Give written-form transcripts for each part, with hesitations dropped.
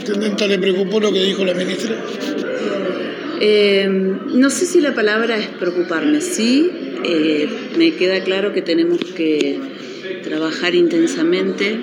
¿Intendenta, le preocupó lo que dijo la ministra? No sé si la palabra es preocuparme, sí, me queda claro que tenemos que trabajar intensamente,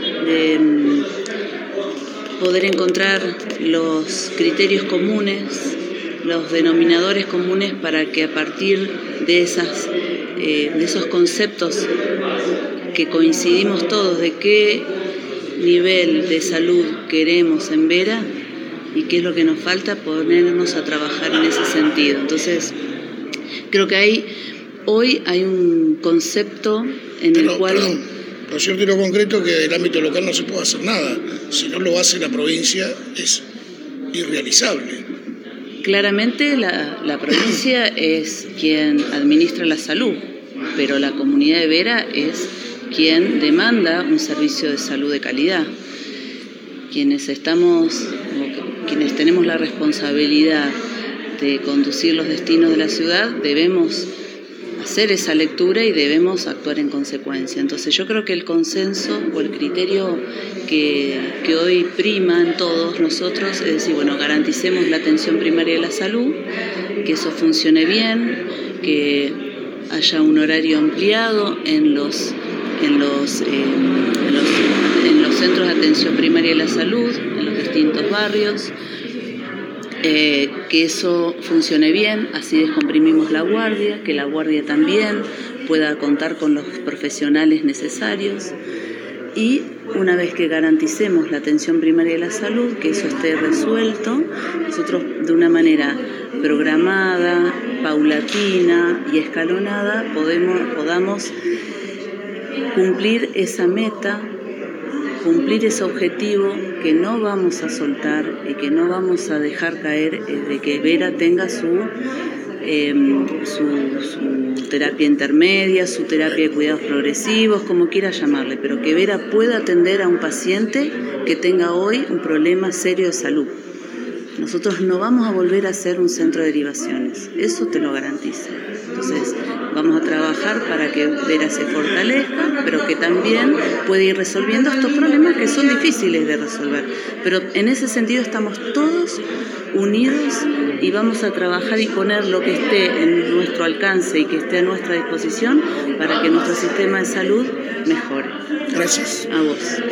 poder encontrar los criterios comunes, los denominadores comunes para que a partir de esos conceptos que coincidimos todos de qué nivel de salud queremos en Vera y qué es lo que nos falta, ponernos a trabajar en ese sentido. Entonces, creo que hoy hay un concepto en el cual... Pero yo quiero concreto que del ámbito local no se puede hacer nada. Si no lo hace la provincia es irrealizable. Claramente la provincia es quien administra la salud, pero la comunidad de Vera es quien demanda un servicio de salud de calidad. Quienes tenemos la responsabilidad de conducir los destinos de la ciudad, debemos hacer esa lectura y debemos actuar en consecuencia. Entonces yo creo que el consenso o el criterio que hoy prima en todos nosotros es decir, bueno, garanticemos la atención primaria de la salud, que eso funcione bien, que haya un horario ampliado en los centros de atención primaria de la salud, en los distintos barrios, que eso funcione bien, así descomprimimos la guardia, que la guardia también pueda contar con los profesionales necesarios y una vez que garanticemos la atención primaria de la salud, que eso esté resuelto, nosotros de una manera programada, paulatina y escalonada podamos cumplir esa meta, cumplir ese objetivo que no vamos a soltar y que no vamos a dejar caer de que Vera tenga su terapia intermedia, su terapia de cuidados progresivos, como quiera llamarle, pero que Vera pueda atender a un paciente que tenga hoy un problema serio de salud. Nosotros no vamos a volver a ser un centro de derivaciones, eso te lo garantizo. Entonces, vamos a trabajar para que Vera se fortalezca, pero que también puede ir resolviendo estos problemas que son difíciles de resolver. Pero en ese sentido estamos todos unidos y vamos a trabajar y poner lo que esté en nuestro alcance y que esté a nuestra disposición para que nuestro sistema de salud mejore. Gracias. A vos.